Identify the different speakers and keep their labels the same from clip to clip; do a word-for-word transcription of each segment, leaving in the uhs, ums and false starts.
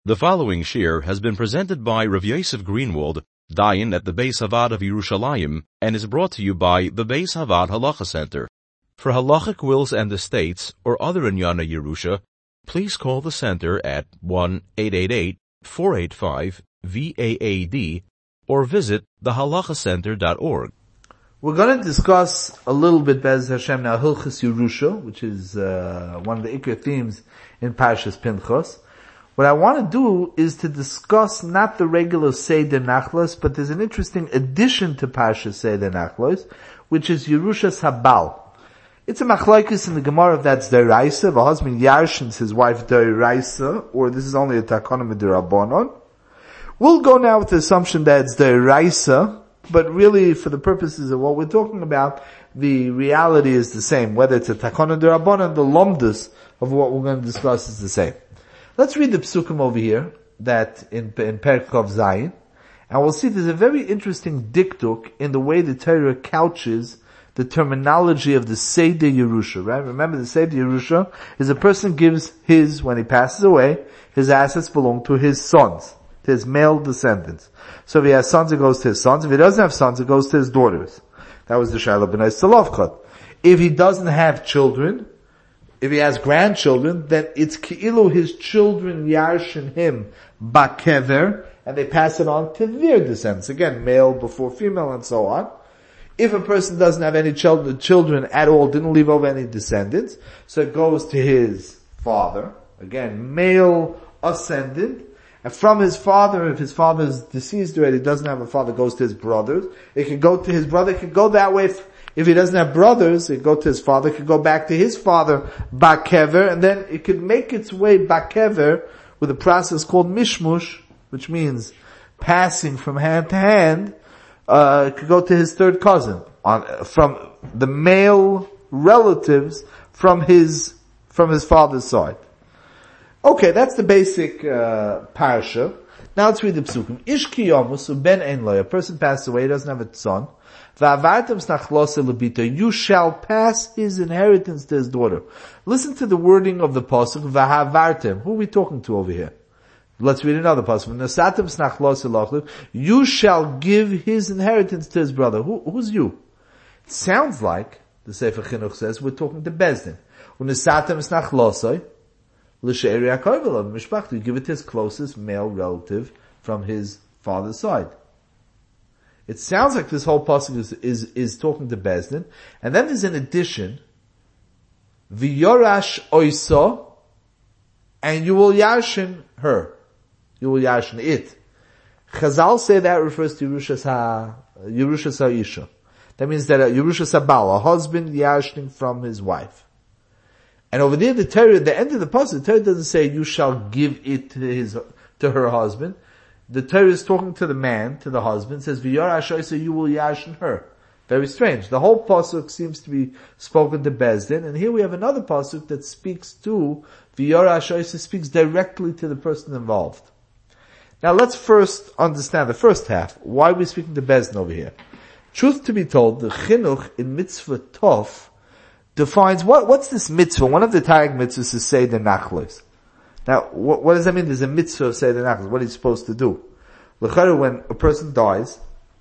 Speaker 1: The following shir has been presented by Rav Yosef Greenwald, Dayan at the Beis Havad of Yerushalayim, and is brought to you by the Beis Havad Halacha Center. For halachic wills and estates or other Inyana Yerusha, please call the center at one eight eight eight, four eight five, V A A D or visit the halacha center dot org.
Speaker 2: We're going to discuss a little bit, Bez Hashem, now Hilchas Yerusha, which is uh, one of the Iker themes in Parshas Pinchas. What I want to do is to discuss not the regular Seder Nachlos, but there's an interesting addition to Parshas Seder Nachlos, which is Yerushas Habal. It's a machlokes in the Gemara if that's Deraisa, if a husband yarshins his wife Deraisa, or this is only a Takonim D'Rabbanon. We'll go now with the assumption that it's Deraisa, but really for the purposes of what we're talking about, the reality is the same. Whether it's a Takonim D'Rabbanon, the lomdus of what we're going to discuss is the same. Let's read the psukim over here, that in, in Perek Chav Zayin, and we'll see there's a very interesting diktuk in the way the Torah couches the terminology of the Seder Yerusha, right? Remember, the Seder Yerusha is a person gives his, when he passes away, his assets belong to his sons, to his male descendants. So if he has sons, it goes to his sons. If he doesn't have sons, it goes to his daughters. That was the Shaila B'nai Salovchot. If he doesn't have children, if he has grandchildren, then it's ki'ilu his children yarshin him bakever, and they pass it on to their descendants. Again, male before female and so on. If a person doesn't have any children, children at all, didn't leave over any descendants, so it goes to his father. Again, male ascendant. And from his father, if his father is deceased already, doesn't have a father, goes to his brothers. It can go to his brother, it can go that way. If, if he doesn't have brothers, it can go to his father, it can go back to his father, bakever, and then it can make its way bakever with a process called mishmush, which means passing from hand to hand. Uh, it could go to his third cousin, on, from the male relatives from his, from his father's side. Okay, that's the basic, uh, parasha. Now let's read the psukim. Ish ki yomus ben ein lo, a person passed away, he doesn't have a son. Va'avartem snachlose lebito, you shall pass his inheritance to his daughter. Listen to the wording of the pasuk, va'avartem. Who are we talking to over here? Let's read another pasuk. You shall give his inheritance to his brother. Who, who's you? It sounds like, the Sefer Chinuch says, we're talking to Bezdin. You give it to his closest male relative from his father's side. It sounds like this whole pasuk is, is, is talking to Bezdin. And then there's an addition, V'yorash oiso, and you will yarshin her. You will yarshin it. Chazal say that refers to Yerushas ha, Yerushas ha'isha. That means that a Yerushas ha'bal, a husband yarshining from his wife. And over there, the Torah, at the end of the passage, the Torah doesn't say you shall give it to his, to her husband. The Torah is talking to the man, to the husband, says v'yar ashoisa, you will yarshin her. Very strange. The whole pasuk seems to be spoken to Bezdin, and here we have another pasuk that speaks to v'yar ashoisa, speaks directly to the person involved. Now let's first understand the first half. Why are we speaking to Bezdin over here? Truth to be told, the chinuch in mitzvah tov defines what, what's this mitzvah? One of the Targum mitzvahs is Seder Nachlos. Now, what, what does that mean? There's a mitzvah of Seder Nachlos. What are you supposed to do? L'chara, when a person dies,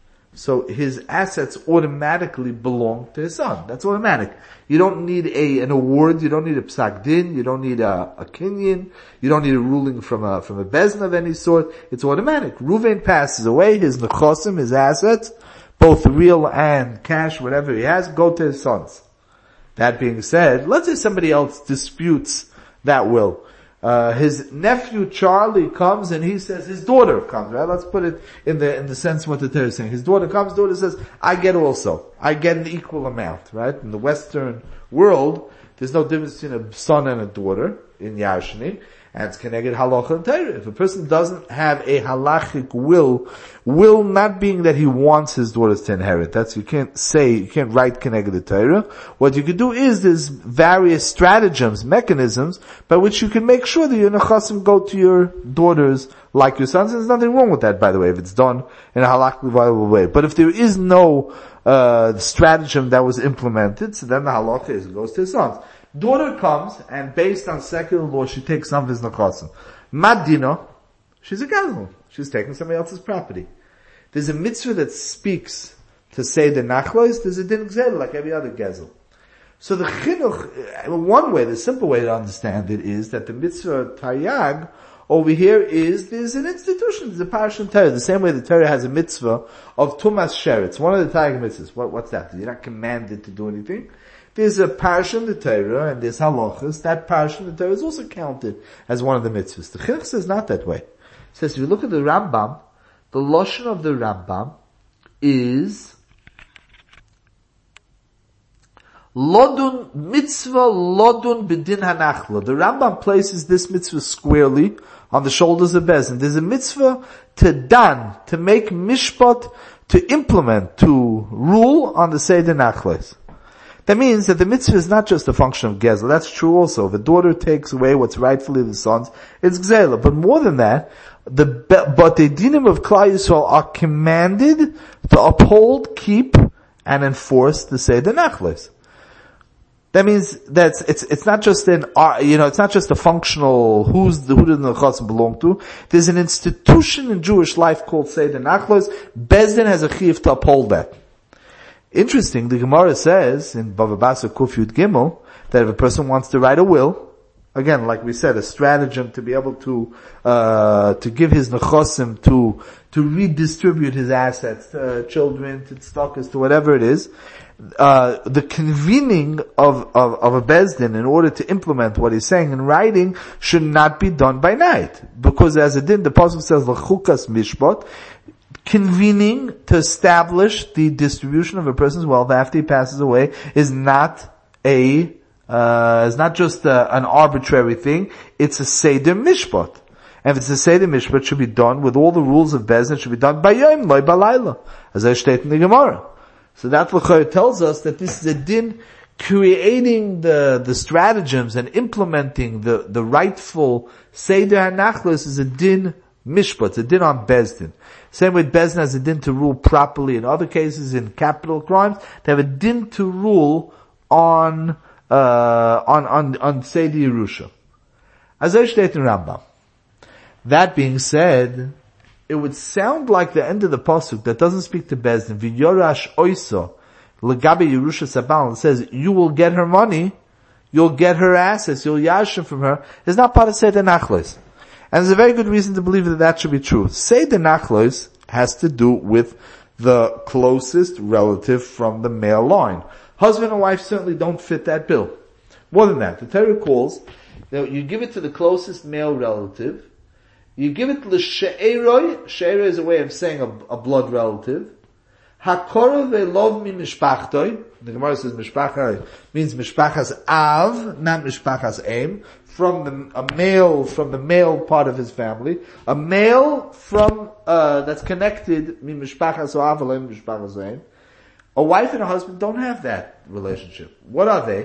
Speaker 2: so his assets automatically belong to his son. That's automatic. You don't need a, an award, you don't need a psak din, you don't need a, a kinyan, you don't need a ruling from a, from a bezin of any sort. It's automatic. Ruvain passes away, his nechosim, his assets, both real and cash, whatever he has, go to his sons. That being said, let's say somebody else disputes that will. Uh, his nephew Charlie comes and he says his daughter comes, right? Let's put it in the, in the sense what the Torah is saying. His daughter comes, daughter says, I get also. I get an equal amount, right? In the Western world, there's no difference between a son and a daughter in Yarshini. And it's connected halacha and Torah. If a person doesn't have a halachic will, will not being that he wants his daughters to inherit. That's, you can't say, you can't write connected Torah. What you could do is there's various stratagems, mechanisms, by which you can make sure that your nechasim go to your daughters like your sons. And there's nothing wrong with that, by the way, if it's done in a halachically viable way. But if there is no, uh, stratagem that was implemented, so then the halacha is it goes to his sons. Daughter comes, and based on secular law, she takes some of his nechasim. Madina, she's a gezel. She's taking somebody else's property. There's a mitzvah that speaks to say the nachlois, there's a din gzela like every other gezel. So the chinuch, one way, the simple way to understand it is that the mitzvah taryag over here is, there's an institution, there's a parish in Torah. The same way the Torah has a mitzvah of tumas sheretz, one of the taryag mitzvahs. What, what's that? You're not commanded to do anything. There's a parish in the Torah, and there's halachas. That parish in the Torah is also counted as one of the mitzvahs. The chinuch says not that way. It says, if you look at the Rambam, the lashon of the Rambam is Lodun mitzvah lodun b'din hanachla. The Rambam places this mitzvah squarely on the shoulders of Bezdin. There's a mitzvah to dan, to make mishpat, to implement, to rule on the Seder Nachles. That means that the mitzvah is not just a function of gezel. That's true also. If a daughter takes away what's rightfully the son's, it's gzela. But more than that, the but the dinim of Klal Yisrael are commanded to uphold, keep, and enforce the Seder Nachles. That means that it's it's not just an you know it's not just a functional who's the who does the chassan belong to. There's an institution in Jewish life called Seder Nachlos. Bezdin has a chiyuv to uphold that. Interesting, the Gemara says in Bava Basra Kuf Yud Gimel that if a person wants to write a will, again, like we said, a stratagem to be able to uh to give his nechosim, to to redistribute his assets to children, to tzedakos, to whatever it is. Uh, the convening of, of, of a Bezdin in order to implement what he's saying in writing should not be done by night. Because as it did, the Pasuk says, L'chukas mishpat, convening to establish the distribution of a person's wealth after he passes away is not a, uh, is not just a, an arbitrary thing, it's a Seder Mishpat. And if it's a Seder Mishpat, it should be done with all the rules of Bezdin, it should be done by Yom, loy balayla, as I state in the Gemara. So that l'chayr tells us that this is a din creating the, the stratagems and implementing the, the rightful Seder HaNachlos is a din mishpat, a din on Bezdin. Same with Bezdin has a din to rule properly. In other cases, in capital crimes, they have a din to rule on, uh, on, on, on Seder Yerusha. As I state in Rambam. That being said, it would sound like the end of the pasuk that doesn't speak to Bezdin. V'yorash oiso legabe Yerusha sabal. It says you will get her money, you'll get her assets, you'll yashim from her. It's not part of Seder Nachlos, and there's a very good reason to believe that that should be true. Seder Nachlos has to do with the closest relative from the male line. Husband and wife certainly don't fit that bill. More than that, the Torah calls that you give it to the closest male relative. You give it l'she'eroi. She'eroi is a way of saying a, a blood relative. Hakorov ve'lov mi mishpachtoi. The Gemara says mishpachah means mishpachas av, not mishpachas em. From the, a male, from the male part of his family. A male from, uh, that's connected, mi mishpachas av, alem mishpachas em. A wife and a husband don't have that relationship. What are they?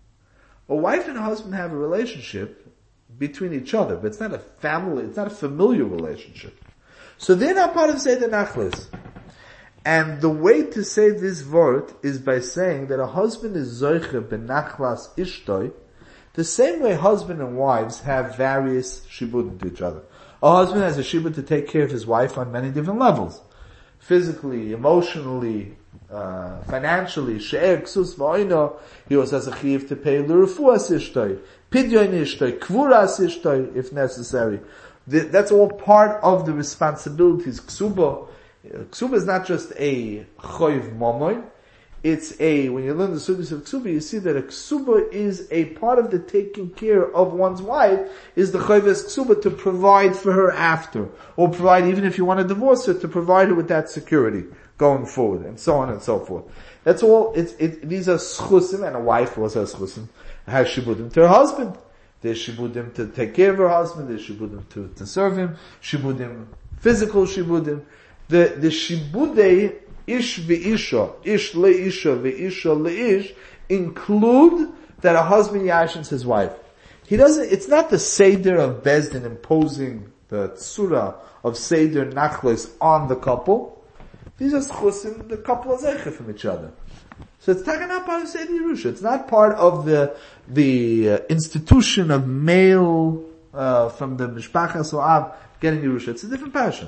Speaker 2: A wife and a husband have a relationship between each other, but it's not a family, it's not a familiar relationship. So they're not part of Seder Nachlos. And the way to say this word is by saying that a husband is zoiche benachlas ishtoi, the same way husband and wives have various shibudim to each other. A husband has a shibud to take care of his wife on many different levels. Physically, emotionally, uh, financially, she'er ksus v'oino, he also has a chiv to pay l'refuas ishtoi. Pidyon ishtoi, kvuras ishtoi, if necessary. That's all part of the responsibilities. Ksuba, ksuba is not just a choiv momoy. It's a, when you learn the sugis of ksuba, you see that a ksuba is a part of the taking care of one's wife, is the choives ksuba to provide for her after. Or provide, even if you want to divorce her, to provide her with that security going forward, and so on and so forth. That's all, it's, it, these are schusim, and a wife also has schusim. Has shibudim to her husband. There's shibudim to take care of her husband. There's shibudim to, to serve him. Shibudim, physical shibudim. The, the shibudei ish ve'isha, ish le'isha ve'isha le'ish include that a husband yashins his wife. He doesn't, it's not the Seder of Bezdin imposing the tzura of Seder Nachles on the couple. These are schusim, the couple is eicha from each other. So it's not part of Seder Yerusha. It's not part of the the uh, institution of male uh, from the Mishpachas Oav getting Yerusha. It's a different passion.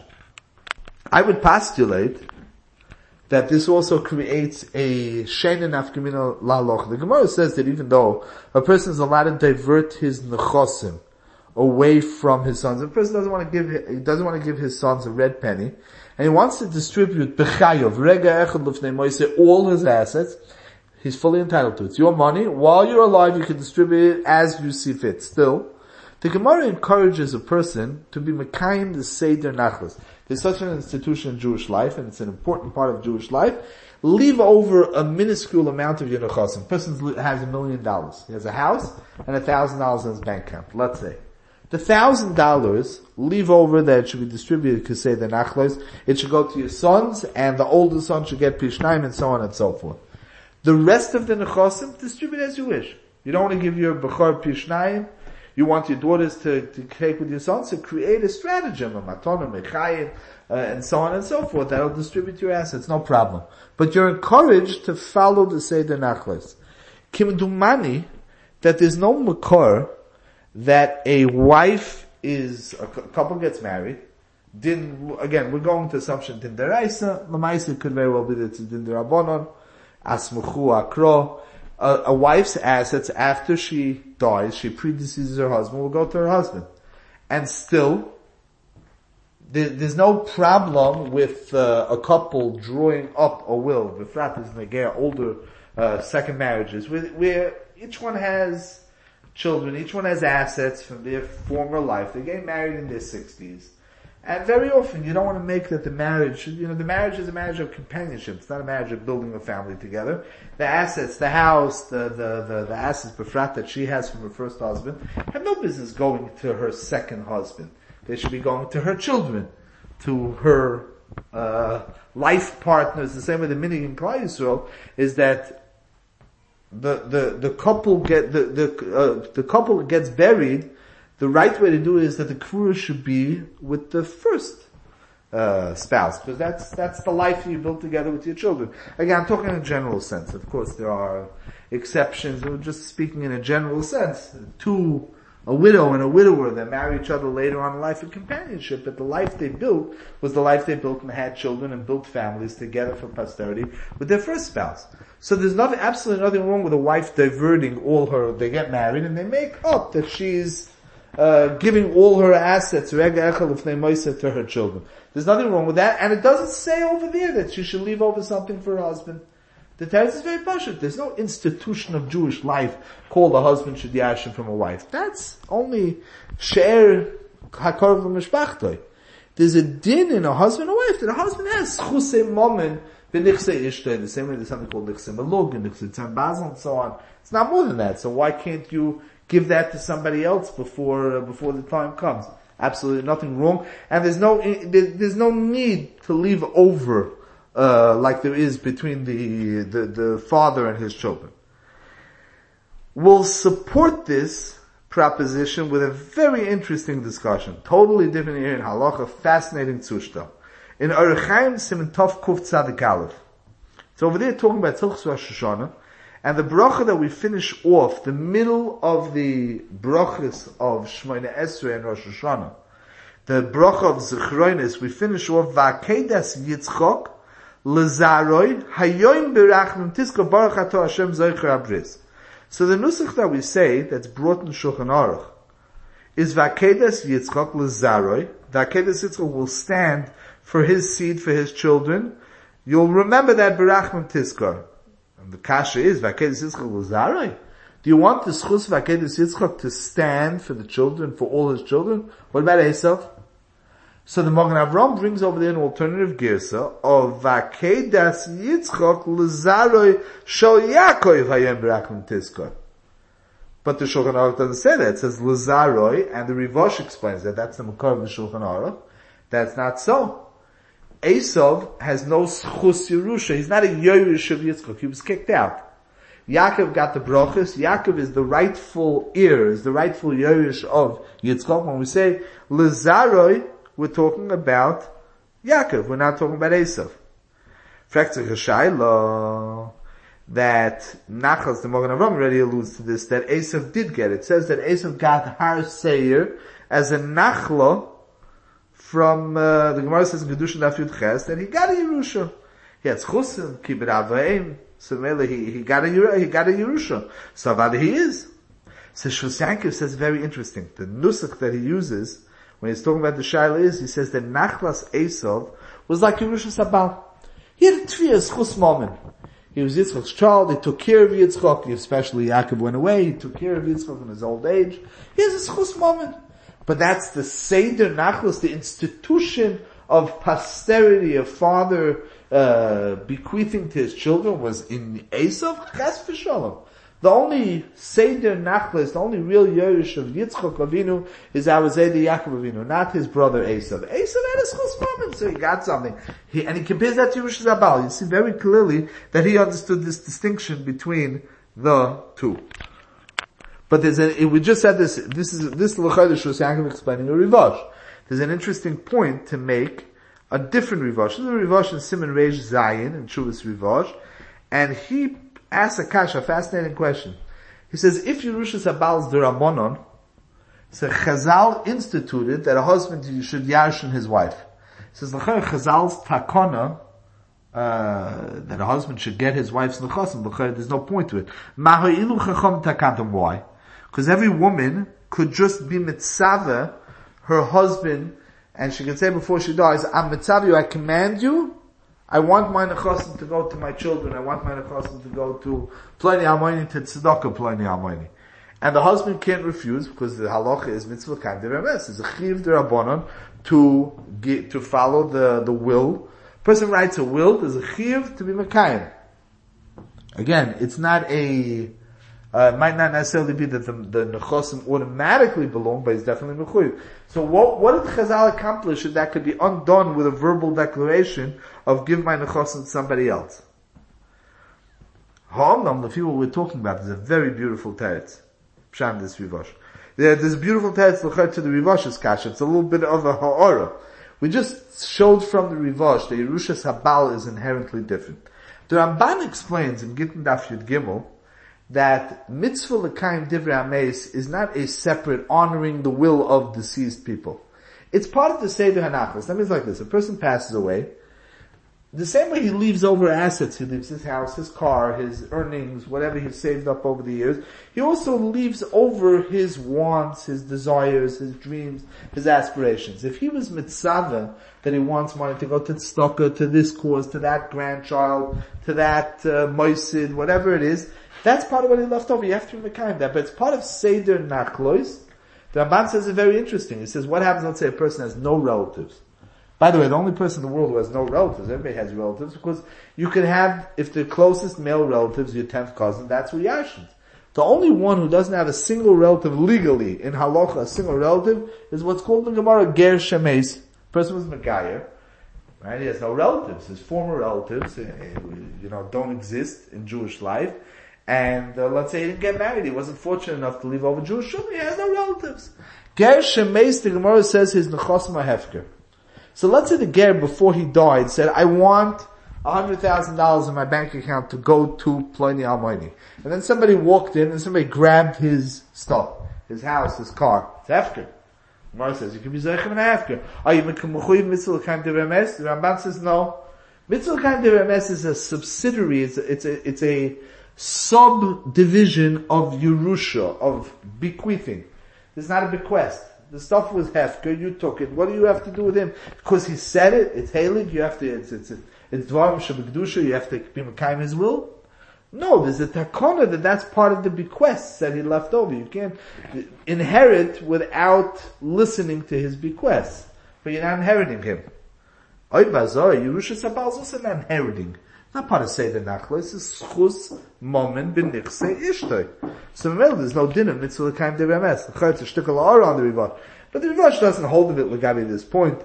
Speaker 2: I would postulate that this also creates a sheina nafkamina la'aloch. The Gemara says that even though a person is allowed to divert his nechosim away from his sons, if a person doesn't want to give, he doesn't want to give his sons a red penny, and he wants to distribute b'chayov, rega echad l'fnei moiseh, all his assets, he's fully entitled to it. It's your money. While you're alive, you can distribute it as you see fit. Still, the Gemara encourages a person to be mekayim the seder nachlas. There's such an institution in Jewish life, and it's an important part of Jewish life. Leave over a minuscule amount of your nechasim. A person has a million dollars. He has a house and a thousand dollars in his bank account, let's say. The thousand dollars, leave over that should be distributed to say the nachlas. It should go to your sons, and the older son should get pishnaim, and so on and so forth. The rest of the nechasim, distribute as you wish. You don't want to give your bechor pishnaim. You want your daughters to, to take with your sons, so create a stratagem, a matana, mechayim, uh, and so on and so forth. That'll distribute your assets, no problem. But you're encouraged to follow the Seder Nachlas. Kimdumani, that there's no makor that a wife is, a couple gets married, din, again, we're going to assumption din deraisa, lamaisa could very well be that it's din derabonon, asmuchu akro. A, a wife's assets, after she dies, she predeceases her husband, will go to her husband. And still, there, there's no problem with uh, a couple drawing up a will, b'frat is negea, older uh, second marriages, where, where each one has children, each one has assets from their former life. They get married in their sixties. And very often, you don't want to make that the marriage, you know, the marriage is a marriage of companionship. It's not a marriage of building a family together. The assets, the house, the, the, the, the assets, befrat, that she has from her first husband, have no business going to her second husband. They should be going to her children, to her, uh, life partners. The same way the meaning in Klal Yisrael is that the, the, the couple get, the, the, uh, the couple gets buried. The right way to do it is that the kvura should be with the first uh, spouse, because that's that's the life you build together with your children. Again, I'm talking in a general sense. Of course, there are exceptions. We're just speaking in a general sense. Two, a widow and a widower that marry each other later on in life in companionship, but the life they built was the life they built and had children and built families together for posterity with their first spouse. So there's nothing, absolutely nothing wrong with a wife diverting all her, they get married and they make up that she's Uh, giving all her assets, rega echad l'fnei moiseh, to her children. There's nothing wrong with that, and it doesn't say over there that she should leave over something for her husband. The text is very pashut. There's no institution of Jewish life called a husband should yashin from a wife. That's only she'er hakorv l'mishpachtoi. There's a din in a husband and a wife that a husband has chusei momen b'nichsei ishtoi. The same way there's something called nichsei malug and nichsei tzan basel and so on. It's not more than that. So why can't you give that to somebody else before uh, before the time comes? Absolutely nothing wrong, and there's no there, there's no need to leave over uh like there is between the, the the father and his children. We'll support this proposition with a very interesting discussion, totally different here in halacha, fascinating tzushta. In Orach Chaim Siman Tov Kuf Tzadik Aleph. So over there talking about Hilchos Rosh Hashanah. And the bracha that we finish off, the middle of the brachas of Shemona Esrei and Rosh Hashanah, the bracha of Zechronis, we finish off, Va'akedas Yitzchok, L'zaroi, Hayoim Berachnim Tisko Baruch Ato Hashem Zoicher Abris. So the nusach that we say, that's brought in Shulchan Aruch, is Va'akedas Yitzchok, L'zaroi. Va'akedas Yitzchok will stand for his seed, for his children. You'll remember that Berachnim Tiskor. And the kasha is, V'akedes Yitzchak l'zaroi. Do you want the schus V'akedes Yitzchak to stand for the children, for all his children? What about Esav? So the Magen Avraham brings over there an alternative girsa of V'akedes Yitzchak l'zaroi shel Yaakov hayem b'rachim tiskor. But the Shulchan Aruch doesn't say that. It says l'zaroi, and the Rivosh explains that. That's the Makar of the Shulchan Aruch. That's not so. Esav has no schus Yerusha. He's not a Yerush of Yitzchak. He was kicked out. Yaakov got the brachas. Yaakov is the rightful heir, is the rightful Yerush of Yitzchak. When we say L'zaroi, we're talking about Yaakov. We're not talking about Esav. Fraktzach Hashayla, that Nachas, the Magen Avraham already alludes to this, that Esav did get it. It says that Esav got Har Seir as a Nachla from, uh, the Gemara says in Kedushin Daf Yud Ches that he got a Yerusha. He had Chusim, Kibbut Avayim, so really he, he got a, he got a Yerusha. So Avad he is. So Shus Yankov says very interesting. The nusach that he uses, when he's talking about the Shaila is, he says that Nachlas Esav was like Yerusha Sabal. He had a Tviyas Chus Momen. He was Yitzchak's child, he took care of Yitzchak, especially Yaakov went away, he took care of Yitzchak in his old age. He has a Chus Momen. But that's the Seder Nachlas, the institution of posterity, of father, uh, bequeathing to his children was in Esav, Ches v'Shalom. The only Seder Nachlas, the only real Yerush of Yitzchak Avinu is our Zeder Yaakov Avinu, not his brother Esav. Esav had his chus moment, so he got something. He, and he compares that to Yerush Zabal. You see very clearly that he understood this distinction between the two. But there's a, we just said this, this is, this L'chayda Shus Yaakov explaining a Rivash. There's an interesting point to make a different Rivash. This is a Rivash in Siman Reish Zayin, in Shuvas Rivash, and he asks a kasha, a fascinating question. He says, if Yerushas Habal's D'Rabbanon, so Chazal instituted that a husband should yarshin his wife. He says, Chazal's takona, uh, that a husband should get his wife's nechasim, there's no point to it. Maha'ilu chacham takantam, why? Because every woman could just be mitzaveh her husband, and she can say before she dies, I'm mitzaveh you, I command you, I want my nechasim to go to my children. I want my nechasim to go to Pliny Almoini, to Tzedakah Pliny Almoini. And the husband can't refuse because the halacha is mitzvah kaim deremes. It's a chiv derabanan to get, to follow the, the will. Person writes a will, there's a chiv to be mekayim. Again, it's not a, uh, it might not necessarily be that the, the nechasim automatically belong, but it's definitely mechuyev. So what, what did Chazal accomplish if that could be undone with a verbal declaration of give my nechasim to somebody else? Ha'amnam, the people we're talking about, is a very beautiful teretz. Psham this Rivash. There, there's a beautiful teretz l'chayr to the Rivash's kasha. It's a little bit of a ha'ara. We just showed from the Rivash that Yerushas Habal is inherently different. The Ramban explains in Gittin Daf Yud Gimel that mitzvah l'kayim divrei hameis is not a separate honoring the will of deceased people. It's part of the Seder HaNachlas. That means like this, a person passes away, the same way he leaves over assets, he leaves his house, his car, his earnings, whatever he's saved up over the years, he also leaves over his wants, his desires, his dreams, his aspirations. If he was mitzvah that he wants money to go to tzedakah, to this cause, to that grandchild, to that uh, moisid, whatever it is, that's part of what he left over. You have to be mekayim that, but it's part of Seder Nachlos. The Ramban says it's very interesting. He says, what happens, let's say a person has no relatives. By the way, the only person in the world who has no relatives, everybody has relatives, because you can have, if the closest male relative is your tenth cousin, that's who yashins. The only one who doesn't have a single relative legally, in halacha, a single relative, is what's called in the Gemara, ger shemes. Person was megayer, right? He has no relatives. His former relatives, you know, don't exist in Jewish life. And uh, let's say he didn't get married, he wasn't fortunate enough to leave over Jewish shul, he has no relatives. Ger shemes, the Gemara says, his nechasim hefker. So let's say the ger before he died said, I want a hundred thousand dollars in my bank account to go to Pliny Almighty. And then somebody walked in and somebody grabbed his stuff, his house, his car. It's hefker. The Gemara says, you can be zeichem and hefker. Are you mechuyev mitzvah l'kaim deremes? The Ramban says no. Mitzvah l'kaim deremes is a subsidiary, it's a, it's a, it's a subdivision of Yerusha, of bequeathing. It's not a bequest. The stuff was hefker, you took it. What do you have to do with him? Because he said it, it's heilig, you have to, it's, it's, it's dvarim shebekdusha, you have to be mekayim his will. No, there's a takona that that's part of the bequests that he left over. You can't inherit without listening to his bequests. But you're not inheriting him. Oy bazor, Yerusha Sabal is also not inheriting. Not part of Seder Nachlas, it's schus moment b'nichsei ishtoi. So remember, there's no din of mitzvah l'kaim deremes. The chayotz a shtickle ha'ara on the Rivash. But the Rivash doesn't hold of it l'gabi this point.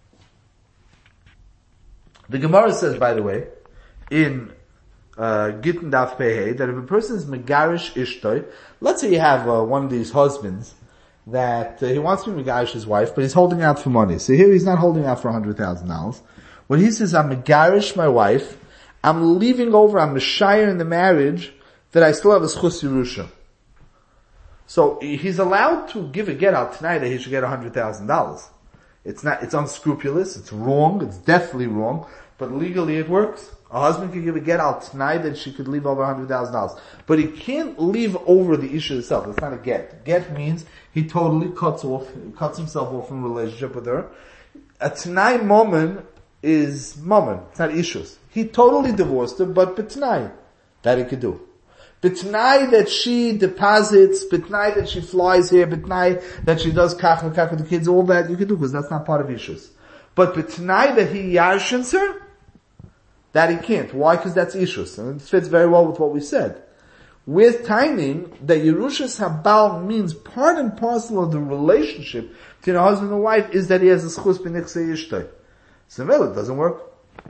Speaker 2: The Gemara says, by the way, in uh, Gittin Daf Pehei, that if a person is megarish ishtoi, let's say you have uh, one of these husbands that uh, he wants to be megarish his wife, but he's holding out for money. So here he's not holding out for a hundred thousand dollars. When he says, I'm megarish my wife, I'm leaving over, I'm a shire in the marriage, that I still have a schus Yerusha. So he's allowed to give a get out tonight that he should get a hundred thousand dollars. It's not, it's unscrupulous, it's wrong, it's definitely wrong, but legally it works. A husband can give a get al t'nai that she could leave over one hundred thousand dollars. But he can't leave over the issue itself. It's not a get. Get means he totally cuts off, cuts himself off from a relationship with her. A t'nai moment is moment. It's not issues. He totally divorced her, but b't'nai. That he could do. B't'nai that she deposits, b't'nai that she flies here, b't'nai that she does kach and kach with the kids, all that you can do, because that's not part of issues. But b't'nai that he yarshins her, that he can't. Why? Because that's issues. And it fits very well with what we said. With timing, that Yerushas Habal means part and parcel of the relationship between a husband and wife is that he has a schus b'nichsei ishtay. So well, it doesn't work.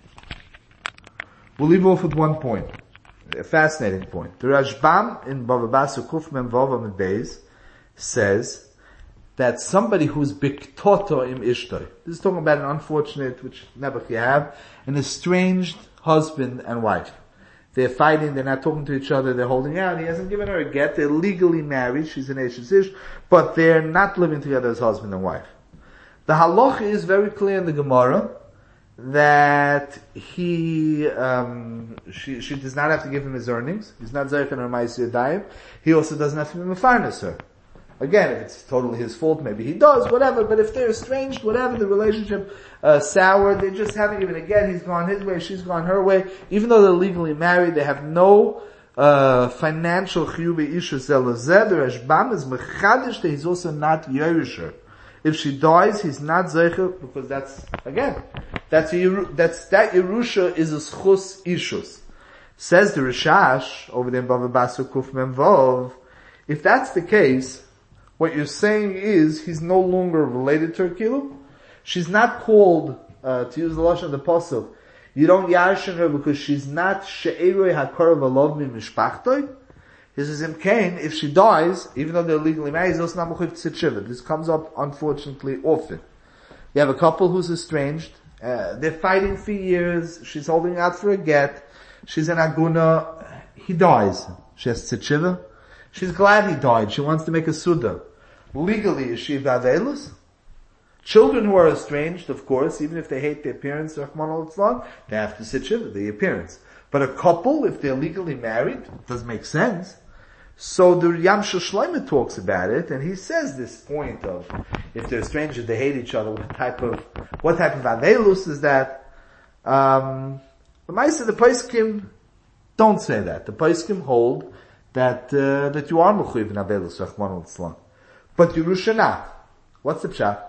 Speaker 2: We'll leave off with one point. A fascinating point. The Rashbam in Bava Basra Kuf Mem Vav Amud Beis says that somebody who's biktoto im ishtay. This is talking about an unfortunate, which never you have, an estranged husband and wife. They're fighting, they're not talking to each other, they're holding out, he hasn't given her a get, they're legally married, she's an Eshes Ish, but they're not living together as husband and wife. The halacha is very clear in the Gemara that he, um, she, she does not have to give him his earnings, he's not Zayich and her Ma'aseh Yadayim, he also doesn't have to be Mefarnes her. Again, if it's totally his fault, maybe he does, whatever, but if they're estranged, whatever, the relationship, uh, sour, they just haven't even, again, he's gone his way, she's gone her way, even though they're legally married, they have no, uh, financial chiyuv issues, zelazeh, the Rashbam is mechadish that he's also not Yerisher. If she dies, he's not Zeicher, because that's, again, that's a, that's, that Yerusha is a schus ishus. Says the Rishash, over there in Bava Basra Kuf Mem Vav, if that's the case, what you're saying is he's no longer related to her kilu. She's not called, uh, to use the lashon of the pasuk, you don't yarshin her because she's not she'eroi hakar v'lov mi mishpachtoi. He says, Imkain, if she dies, even though they're legally married, he's also not mechuyev tzitshiva. This comes up, unfortunately, often. You have a couple who's estranged, uh, they're fighting for years, she's holding out for a get, she's an aguna, he dies. She has tzitshiva. She's glad he died, she wants to make a suda. Legally, is she vavelus? Children who are estranged, of course, even if they hate their parents, Rahman al-Islam, they have to sit shiva, the appearance. But a couple, if they're legally married, it does make sense. So the Yamshel Shloimeh talks about it, and he says this point of, if they're estranged, they hate each other, what type of, what type of vavelus is that? Um, the Maisa, the Poskim don't say that. The Poskim hold that, uh, that you are mechuyev in avelus, Rahman al-Islam. But Yerusha not. What's the pshat?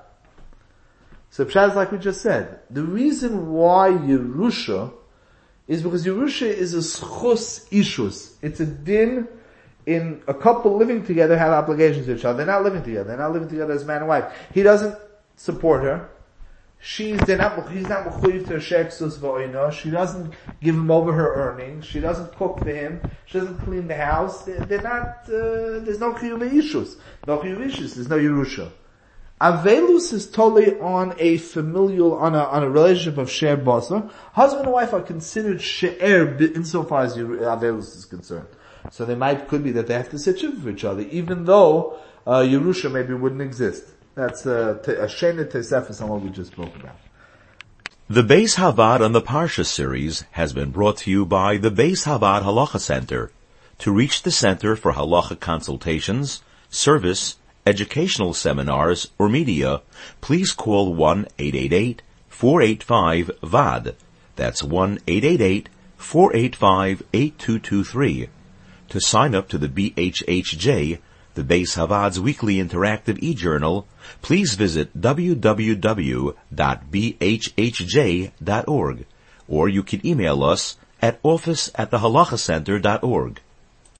Speaker 2: So the pshat is like we just said. The reason why Yerusha is because Yerusha is a schus ishus. It's a din in a couple living together have obligations to each other. They're not living together. They're not living together as man and wife. He doesn't support her. She's, they're not, he's not mechuyev to her sheksus v'oino. She doesn't give him over her earnings. She doesn't cook for him. She doesn't clean the house. They're, they're not, uh, there's no chiyuv ishus. No chiyuv ishus. There's no Yerusha. Avelus is totally on a familial, on a, on a relationship of shared basar. Husband and wife are considered she'er insofar as Avelus is concerned. So they might, could be that they have to sit shiva for each other, even though, uh, Yerusha maybe wouldn't exist. That's a, a shena tesefes on what we just spoke about.
Speaker 1: The Beis Havad on the Parsha series has been brought to you by the Beis Havad Halacha Center. To reach the center for halacha consultations, service, educational seminars, or media, please call one eight eight eight, four eight five, V A D. That's one eight eight eight, four eight five, eight two two three. To sign up to the B H H J, the Beis Havad's weekly interactive e-journal, please visit w w w dot b h h j dot org, or you can email us at office at the halacha center dot org.